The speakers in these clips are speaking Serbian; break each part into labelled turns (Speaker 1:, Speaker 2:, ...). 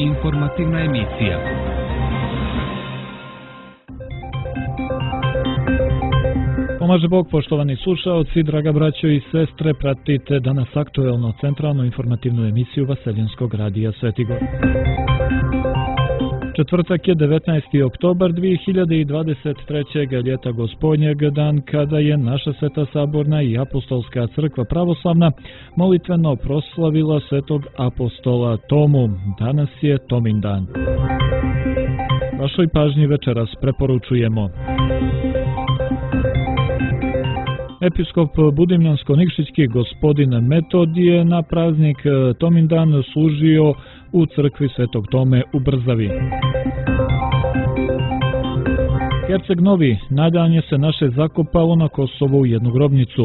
Speaker 1: Informativna emisija.
Speaker 2: Pomaže Bog, poštovani slušaoci, draga braćo i sestre, pratite danas aktuelno centralnu informativnu emisiju Vaseljenskog radija Svetigor. Četvrtak je 19. oktobar 2023. ljeta gospodnjeg, dan kada je naša Sveta Saborna i Apostolska crkva pravoslavna molitveno proslavila svetog apostola Tomu. Danas je Tomin dan. Vašoj pažnji večeras preporučujemo: episkop Budimljansko-Nikšićki gospodin Metodije na praznik Tomindan služio u crkvi Svetog Tome u Brzavi. Herceg Novi nadanje se naše zakopalo na Kosovu u jednu grobnicu.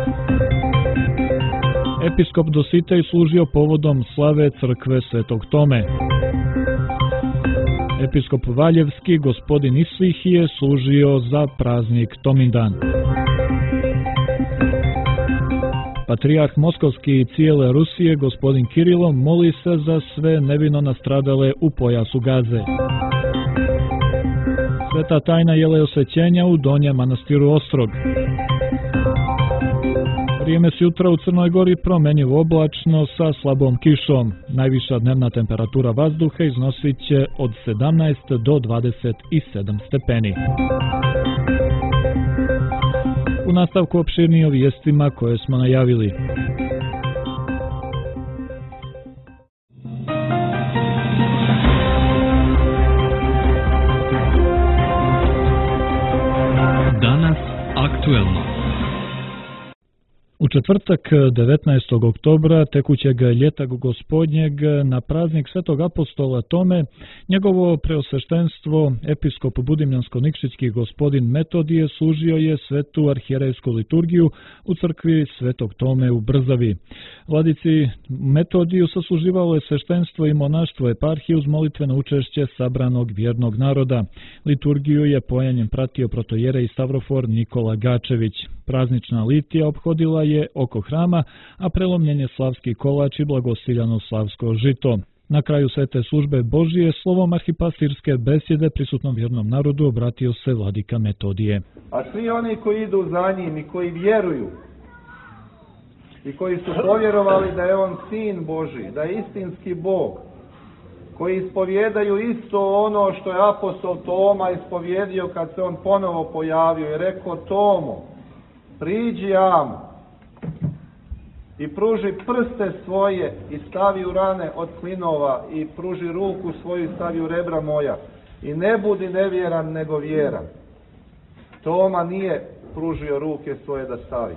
Speaker 2: Episkop Dositej služio povodom slave crkve Svetog Tome. Episkop Valjevski gospodin Isvihije služio za praznik Tomindan. Patrijarh Moskovski i cijele Rusije, gospodin Kirilo, moli se za sve nevino nastradale u pojasu Gaze. Sveta tajna jeleosvećenja u Donjem manastiru Ostrog. Vrijeme se jutra u Crnoj Gori promjenjivo oblačno sa slabom kišom. Najviša dnevna temperatura vazduha iznosit će od 17 do 27 stepeni. U nastavku opširnije o vijestima koje smo najavili.
Speaker 1: Danas aktuelno.
Speaker 2: U četvrtak 19. oktobra tekućeg ljeta gospodnjeg na praznik Svetog apostola Tome, njegovo preosveštenstvo episkop Budimljansko-Nikšićki gospodin Metodije služio je svetu arhijerejsku liturgiju u crkvi Svetog Tome u Brzavi. Vladici Metodiju sasluživalo je sveštenstvo i monaštvo eparhije uz molitveno učešće sabranog vjernog naroda. Liturgiju je pojanjem pratio protojerej Stavrofor Nikola Gačević. Praznična litija ophodila je oko hrama, a prelomljen je slavski kolač i blagosiljano slavsko žito. Na kraju svete službe Božije slovom arhipastirske besjede prisutnom vjernom narodu obratio se vladika Metodije.
Speaker 3: A svi oni koji idu za njim i koji vjeruju i koji su povjerovali da je on sin Božji, da je istinski Bog, koji ispovjedaju isto ono što je apostol Toma ispovjedio kad se on ponovo pojavio i rekao: Tomo, priđi amo i pruži prste svoje i stavi u rane od klinova i pruži ruku svoju i stavi u rebra moja i ne budi nevjeran nego vjeran. Toma nije pružio ruke svoje da stavi.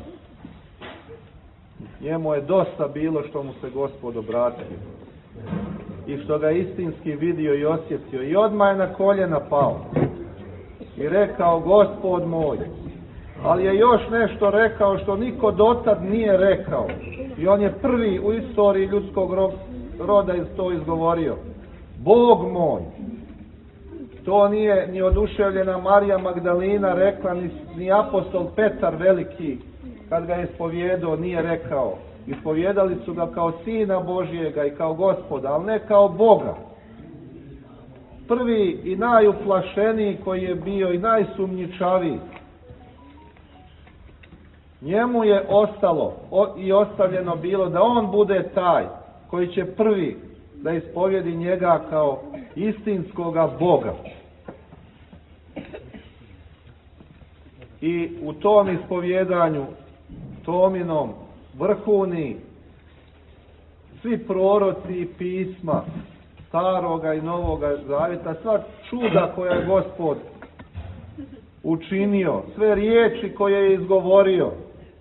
Speaker 3: Njemu je dosta bilo što mu se Gospod obratio i što ga istinski vidio i osjetio i odmah je na koljena pao i rekao: Gospod moj. Ali je još nešto rekao što niko dotad nije rekao i on je prvi u istoriji ljudskog roda to izgovorio: Bog moj. To nije ni oduševljena Marija Magdalina rekla, ni apostol Petar veliki kad ga je ispovjedao nije rekao. Ispovjedali su ga kao Sina Božjega i kao Gospoda, ali ne kao Boga. Prvi i najuplašeniji koji je bio i najsumnjičaviji, njemu je ostalo i ostavljeno bilo da on bude taj koji će prvi da ispovjedi njega kao istinskoga Boga. I u tom ispovjedanju Tominom vrhuni svi proroci i pisma Staroga i Novoga Zavjeta, sva čuda koja je Gospod učinio, sve riječi koje je izgovorio,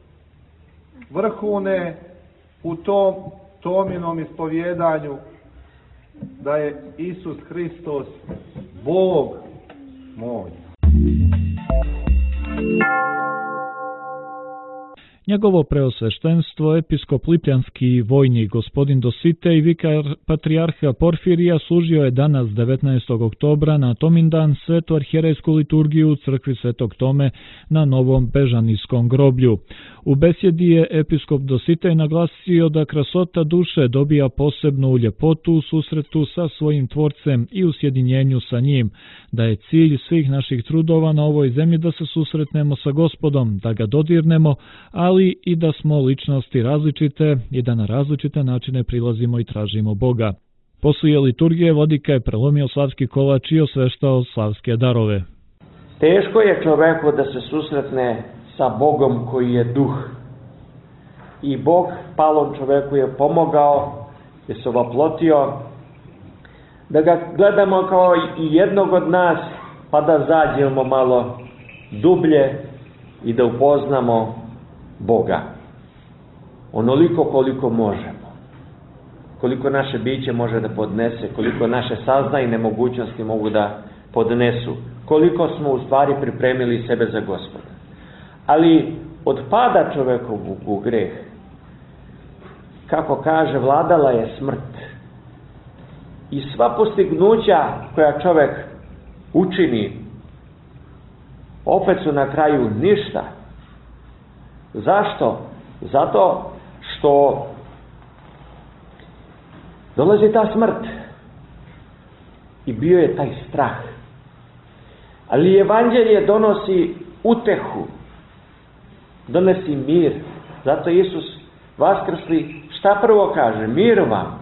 Speaker 3: vrhune u tom Tominom ispovjedanju da je Isus Hristos Bog moj.
Speaker 2: Njegovo preosveštenstvo, episkop Lipljanski vojnik gospodin Dositej i vikar patrijarha Porfirija služio je danas 19. oktobra na Tomindan svetu arhijerejsku liturgiju u crkvi Svetog Tome na Novom Bežanijskom groblju. U besjedi je episkop Dositej naglasio da krasota duše dobija posebnu ljepotu u susretu sa svojim tvorcem i u sjedinjenju sa njim, da je cilj svih naših trudova na ovoj zemlji da se susretnemo sa Gospodom, da ga dodirnemo, ali i da smo ličnosti različite i da na različite načine prilazimo i tražimo Boga. Poslije liturgije vladika je prelomio slavski kolač i osveštao slavske darove.
Speaker 4: Teško je čoveku da se susretne sa Bogom koji je duh. I Bog palom čoveku je pomogao, je se ovaplotio, da ga gledamo kao i jednog od nas, pa da zađemo malo dublje i da upoznamo Boga. Onoliko koliko možemo. Koliko naše biće može da podnese, koliko naše saznaje i nemogućnosti mogu da podnesu. Koliko smo u stvari pripremili sebe za Gospoda. Ali od pada čovekovog u greh, kako kaže, vladala je smrt. I sva postignuća koja čovek učini, opet su na kraju ništa. Zašto? Zato što dolazi ta smrt. I bio je taj strah. Ali evanđelje donosi utehu, donosi mir. Zato Isus vaskrsli, šta prvo kaže? Mir vam.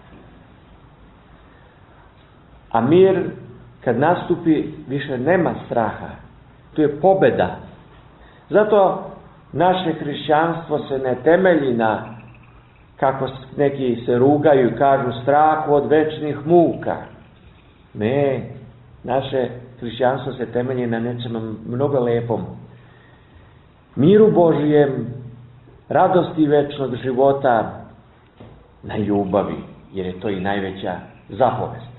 Speaker 4: A mir, kad nastupi, više nema straha. To je pobjeda. Zato naše hrišćanstvo se ne temelji na, kako neki se rugaju i kažu, strahu od večnih muka. Ne, naše hrišćanstvo se temelji na nečem mnogo lepom. Miru Božijem, radosti večnog života, na ljubavi, jer je to i najveća zapovest.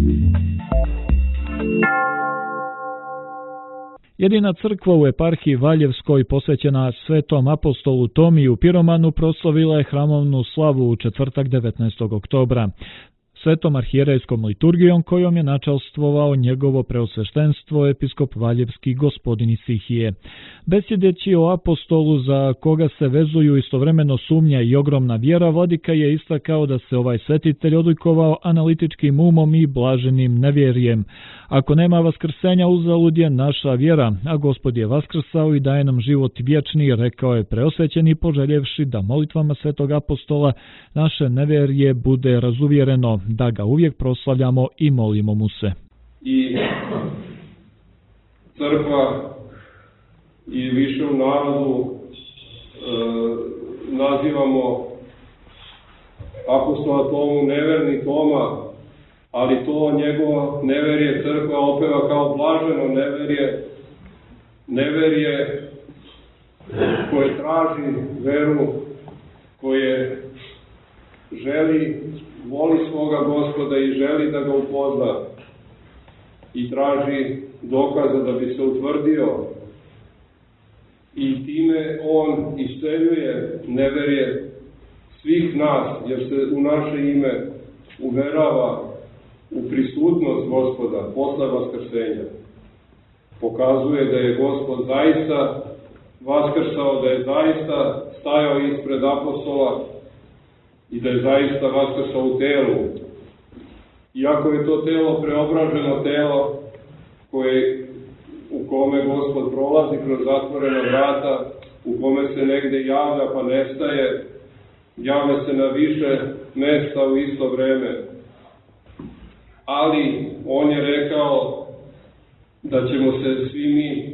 Speaker 2: Jedina crkva u eparhiji Valjevskoj posvećena svetom apostolu Tomiju Piromanu proslavila je hramovnu slavu u četvrtak 19. oktobra. Svetom arhijerejskom liturgijom kojom je načalstvovao njegovo preosveštenstvo episkop Valjevski gospodin Isihije. Besjedeći o apostolu za koga se vezuju istovremeno sumnja i ogromna vjera, vladika je istakao da se ovaj svetitelj odlikovao analitičkim umom i blaženim nevjerjem. Ako nema vaskrsenja, uzalud je naša vjera, a Gospod je vaskrsao i daje nam život vječni, rekao je preosvećeni, poželjevši da molitvama svetog apostola naše nevjerje bude razuvjereno, da ga uvijek proslavljamo i molimo mu se.
Speaker 5: I crkva i više u narodu nazivamo apostola Tomu neverni Toma, ali to njegovo neverje crkva opeva kao blaženo neverje koje traži veru, koje voli svoga Gospoda i želi da ga upozna i traži dokaza da bi se utvrdio, i time on isceljuje neverje svih nas, jer se u naše ime uverava u prisutnost Gospoda posle vaskrsenja. Pokazuje da je Gospod zaista vaskrsao, da je zaista stajao ispred apostola i da je zaista vaskrsao u telu. Iako je to telo preobraženo telo u kome Gospod prolazi kroz zatvorena vrata, u kome se negde javlja pa nestaje, javlja se na više mesta u isto vreme. Ali on je rekao da ćemo se svi mi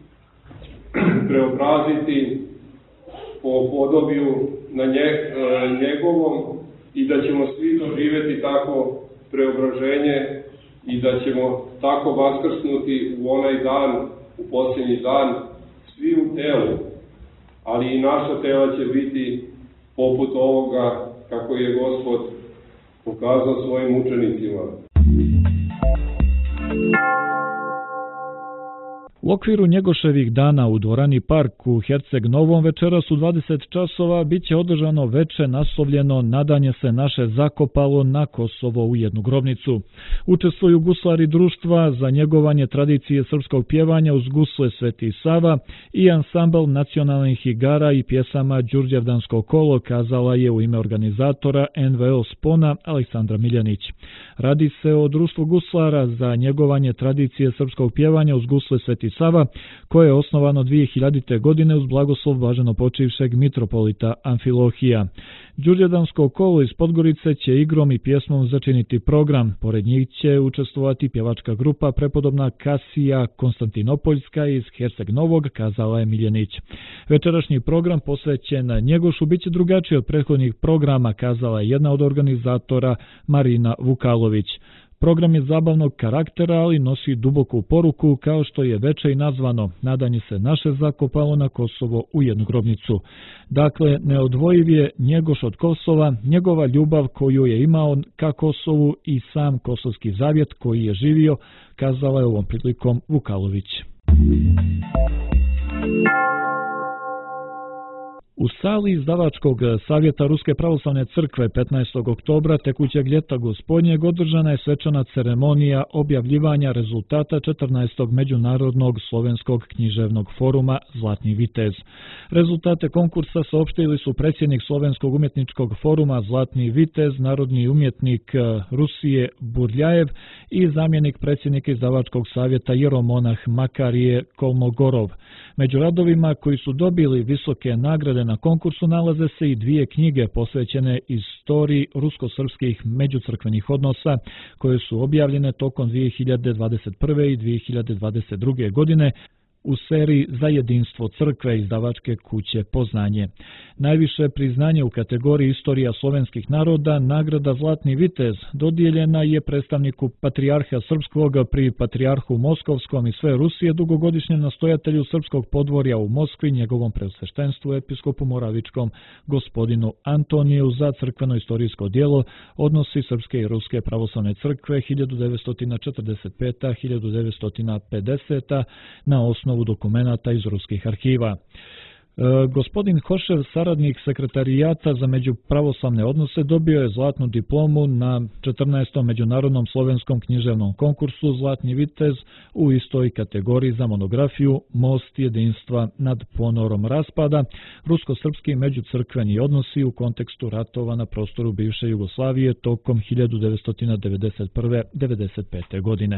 Speaker 5: preobraziti po podobiju na njegovom i da ćemo svi doživjeti tako preobraženje i da ćemo tako vaskrsnuti u onaj dan, u posljednji dan, svi u telu, ali i naša tela će biti poput ovoga kako je Gospod pokazao svojim učenicima.
Speaker 2: U okviru Njegoševih dana u dvorani Park u Herceg Novom večeras u 20 časova bit će održano veče naslovljeno Nadanje se naše zakopalo na Kosovo u jednu grobnicu. Učestvuju guslari društva za njegovanje tradicije srpskog pjevanja uz gusle Sveti Sava i ansambl nacionalnih igara i pjesama Đurđevdansko kolo, kazala je u ime organizatora NVO Spona Aleksandra Miljanić. Radi se o društvu guslara za njegovanje tradicije srpskog pjevanja uz gusle Sveti Sava, koje je osnovano 2000. godine uz blagoslov blaženopočivšeg mitropolita Amfilohija. Đurđevdansko kolo iz Podgorice će igrom i pjesmom začiniti program. Pored njih će učestvovati pjevačka grupa prepodobna Kasija Konstantinopoljska iz Herceg Novog, kazala je Miljanić. Večerašnji program posvećen Njegošu biće drugačiji od prethodnih programa, kazala je jedna od organizatora Marina Vukalović. Program je zabavnog karaktera, ali nosi duboku poruku, kao što je veče i nazvano Nadanje se naše zakopalo na Kosovo u jednu grobnicu. Dakle, neodvojiv je Njegoš od Kosova, njegova ljubav koju je imao ka Kosovu i sam kosovski zavjet koji je živio, kazala je ovom prilikom Vukalović. U sali izdavačkog savjeta Ruske pravoslavne crkve 15. oktobra tekućeg ljeta gospodnjeg održana je svečana ceremonija objavljivanja rezultata 14. međunarodnog slovenskog književnog foruma Zlatni vitez. Rezultate konkursa saopštili su predsjednik Slovenskog umjetničkog foruma Zlatni vitez, narodni umjetnik Rusije Burljajev i zamjenik predsjednika izdavačkog savjeta jeromonah Makarije Kolmogorov. Među radovima koji su dobili visoke nagrade na konkursu nalaze se i dvije knjige posvećene istoriji rusko-srpskih međucrkvenih odnosa, koje su objavljene tokom 2021. i 2022. godine u seriji Za jedinstvo crkve izdavačke kuće Poznanje. Najviše priznanje u kategoriji Istorija slovenskih naroda, nagrada Zlatni vitez, dodijeljena je predstavniku Patrijarha Srpskog pri Patrijarhu Moskovskom i sve Rusije, dugogodišnjem nastojatelju srpskog podvorja u Moskvi, njegovom preosveštenstvu episkopu Moravičkom gospodinu Antoniju za crkveno-istorijsko djelo Odnosi Srpske i Ruske pravoslavne crkve 1945-1950 na osnovu dokumenata iz ruskih arhiva. Gospodin Hošev, saradnik sekretarijata za međupravoslavne odnose, dobio je zlatnu diplomu na 14. međunarodnom slovenskom književnom konkursu Zlatni vitez u istoj kategoriji za monografiju Most jedinstva nad ponorom raspada, rusko-srpski međucrkveni odnosi u kontekstu ratova na prostoru bivše Jugoslavije tokom 1991-1995. godine.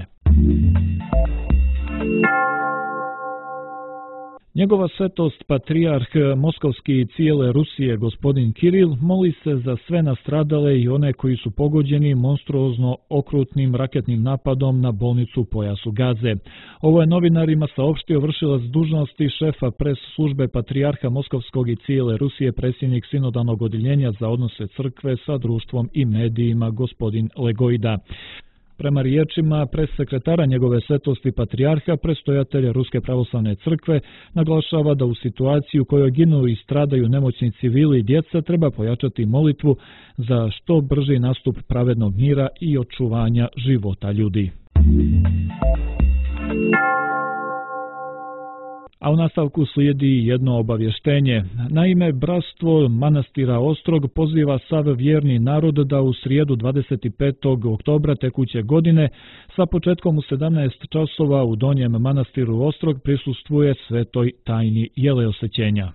Speaker 2: Njegova svetost patrijarh Moskovski i cijele Rusije gospodin Kiril moli se za sve nastradale i one koji su pogođeni monstruozno okrutnim raketnim napadom na bolnicu u pojasu Gaze. Ovo je novinarima saopštio vršilac dužnosti šefa pres službe patrijarha Moskovskog i cijele Rusije, predsjednik sinodalnog odjeljenja za odnose crkve sa društvom i medijima gospodin Legojda. Prema riječima pressekretara njegove svetosti patrijarha, predstojatelja Ruske pravoslavne crkve, naglašava da u situaciji u kojoj ginu i stradaju nemoćni civili i djeca treba pojačati molitvu za što brži nastup pravednog mira i očuvanja života ljudi. A u nastavku slijedi jedno obavještenje. Naime, bratstvo manastira Ostrog poziva sav vjerni narod da u srijedu 25. oktobra tekuće godine sa početkom u 17 časova u Donjem manastiru Ostrog prisustvuje svetoj tajni jeleosvećenja.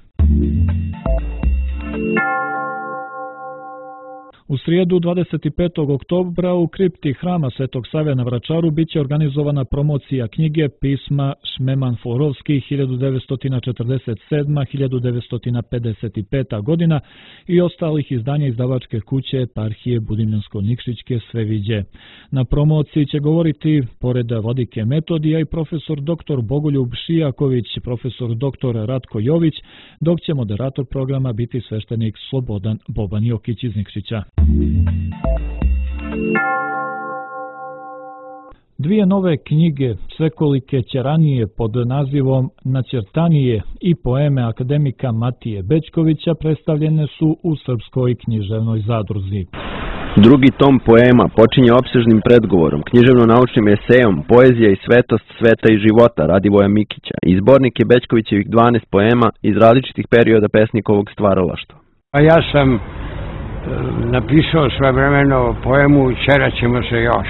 Speaker 2: U srijedu 25. oktobra u kripti hrama Svetog Save na Vračaru biće organizovana promocija knjige pisma Šmeman Florovski 1947-1955. godina i ostalih izdanja izdavačke kuće eparhije Budimljansko-Nikšićke Sveviđe. Na promociji će govoriti, pored vladike Metodija, i profesor dr. Bogoljub Šijaković, profesor dr. Ratko Jović, dok će moderator programa biti sveštenik Slobodan Boban Jokić iz Nikšića. Dvije nove knjige svekolike Ćeranije pod nazivom Načertanije i poeme akademika Matije Bećkovića predstavljene su u Srpskoj književnoj zadruzi.
Speaker 6: Drugi tom poema počinje opsežnim predgovorom, književno-naučnim esejom Poezija i svetost sveta i života Radivoja Mikića i zbornik je Bećkovićevih 12 poema iz različitih perioda pesnikovog stvaralaštva.
Speaker 7: A ja sam napisao svojevremeno poemu Ćeraćemo se još.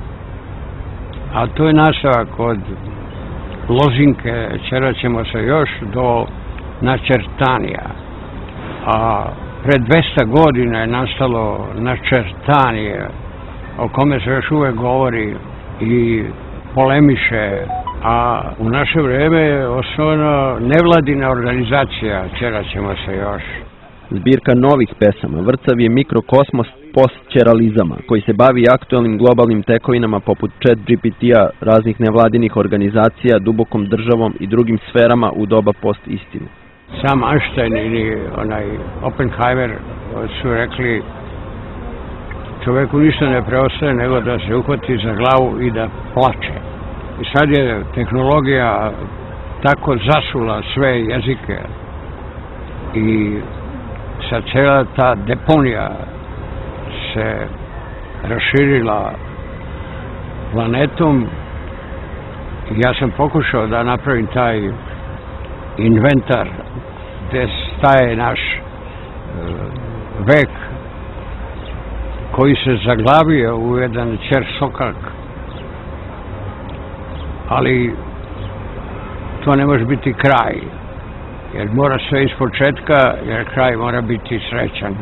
Speaker 7: A to je nastavak od Lozinke Ćeraćemo se još do Načertanija. A pred 200 godina je nastalo Načertanije, o kome se još uvek govori i polemiše, a u naše vreme je osnovna nevladina organizacija Ćeraćemo se još.
Speaker 6: Zbirka novih pesama Vrcav je mikrokosmos postćeralizama, koji se bavi aktualnim globalnim tekovinama poput ChatGPT-a, raznih nevladinih organizacija, dubokom državom i drugim sferama u doba post-istine.
Speaker 7: Sam Einstein ili Oppenheimer su rekli čoveku ništa ne preostaje nego da se uhvati za glavu i da plače. I sad je tehnologija tako zasula sve jezike i sad cijela ta deponija se raširila planetom. Ja sam pokušao da napravim taj inventar gde staje naš vek koji se zaglavio u jedan ćersokak, ali to ne može biti kraj, jer mora sve iz početka, jer kraj mora biti srećan.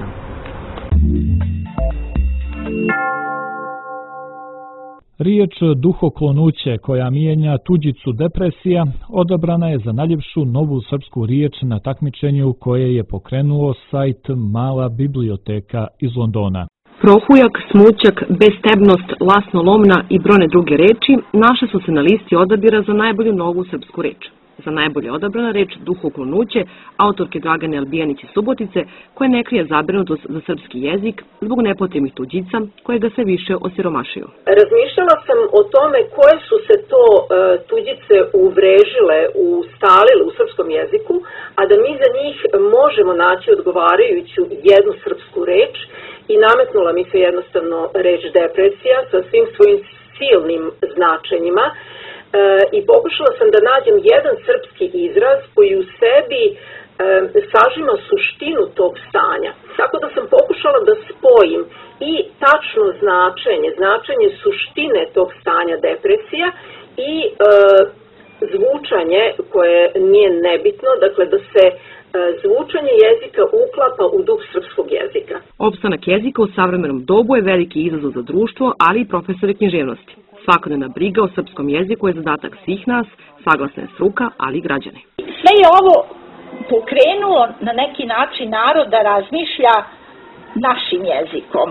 Speaker 2: Riječ duhoklonuće, koja mijenja tuđicu depresija, odabrana je za najljepšu novu srpsku riječ na takmičenju koje je pokrenuo sajt Mala biblioteka iz Londona.
Speaker 8: Prohujak, smućak, bestebnost, lasnolomna i brojne druge reči naše su se na listi odabira za najbolju novu srpsku reč. Za najbolje odabrana reč duhoklonuće, autorke Dragane Albijanić iz Subotice, koja ne krije zabrinutost za srpski jezik zbog nepotrebnih tuđica koje ga sve više osiromašuju.
Speaker 9: Razmišljala sam o tome koje su se to tuđice uvrežile, ustalile u srpskom jeziku, a da mi za njih možemo naći odgovarajuću jednu srpsku reč i nametnula mi se jednostavno reč depresija sa svim svojim silnim značenjima. I pokušala sam da nađem jedan srpski izraz koji u sebi sažima suštinu tog stanja. Tako da sam pokušala da spojim i tačno značenje suštine tog stanja depresija i zvučanje koje nije nebitno, dakle da se zvučanje jezika uklapa u duh srpskog jezika.
Speaker 8: Opstanak jezika u savremenom dobu je veliki izazov za društvo, ali i profesore književnosti. Svakodnevna briga o srpskom jeziku je zadatak svih nas, saglasna je struka, ali i građani.
Speaker 10: Sve je ovo pokrenulo na neki način narod da razmišlja našim jezikom.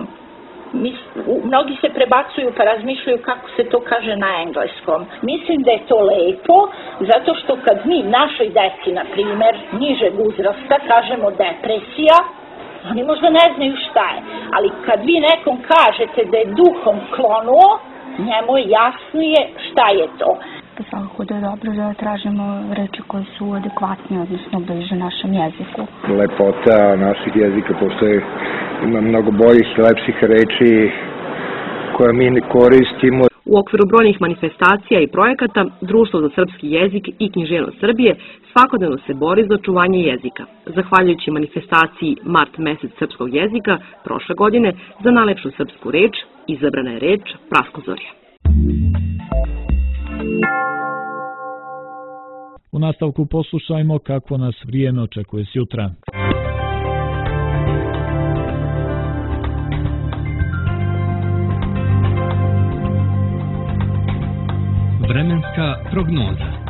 Speaker 10: Mnogi se prebacuju pa razmišljaju kako se to kaže na engleskom. Mislim da je to lepo, zato što kad mi našoj deci, na primjer, nižeg uzrasta, kažemo depresija, oni možda ne znaju šta je. Ali kad vi nekom kažete da je duhom klonuo, njemu je jasnije šta je to.
Speaker 11: Svakako da je dobro da tražimo reči koje su adekvatne, odnosno bliže našem jeziku.
Speaker 12: Lepota naših jezika, postoje ima mnogo boljih i lepših reči koje mi ne koristimo.
Speaker 8: U okviru brojnih manifestacija i projekata, Društvo za srpski jezik i književnost Srbije svakodnevno se bori za očuvanje jezika. Zahvaljujući manifestaciji Mart mesec srpskog jezika, prošle godine za najlepšu srpsku reč izabrana je reč Praskozorje.
Speaker 2: U nastavku poslušajmo kako nas vrijeme očekuje sjutra.
Speaker 1: Vremenska prognoza.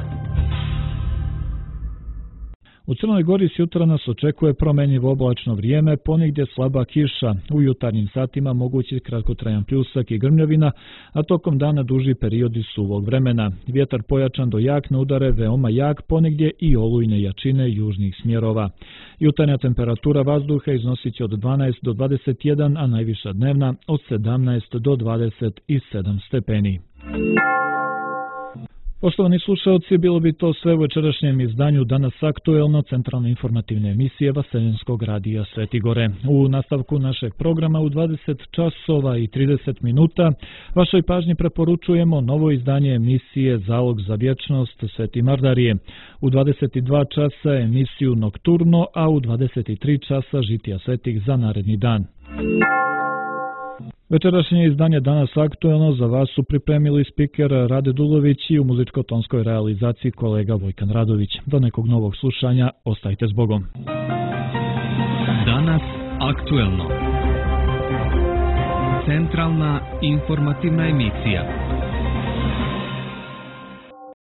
Speaker 2: U Crnoj Gori sjutra nas očekuje promjenjivo oblačno vrijeme, ponegdje slaba kiša, u jutarnjim satima mogući kratkotrajan pljusak i grmljavina, a tokom dana duži periodi suvog vremena. Vjetar pojačan do jak na udare veoma jak, ponegdje i olujne jačine južnih smjerova. Jutarnja temperatura vazduha iznosit će od 12 do 21, a najviša dnevna od 17 do 27 stepeni. Poštovani slušalci, bilo bi to sve u večerašnjem izdanju Danas aktuelno centralne informativne emisije Vaseljenskog radija Sveti Gore. U nastavku našeg programa u 20 časova i 30 minuta vašoj pažnji preporučujemo novo izdanje emisije Zalog za vječnost Sveti Mardarije. U 22 časa emisiju Nokturno, a u 23 časa Žitija svetih za naredni dan. Večerašnje izdanje Danas aktuelno za vas su pripremili spiker Rade Dulović i u muzičko-tonskoj realizaciji kolega Vojkan Radović. Do nekog novog slušanja, ostajte s Bogom.
Speaker 1: Danas aktuelno. Centralna informativna emisija.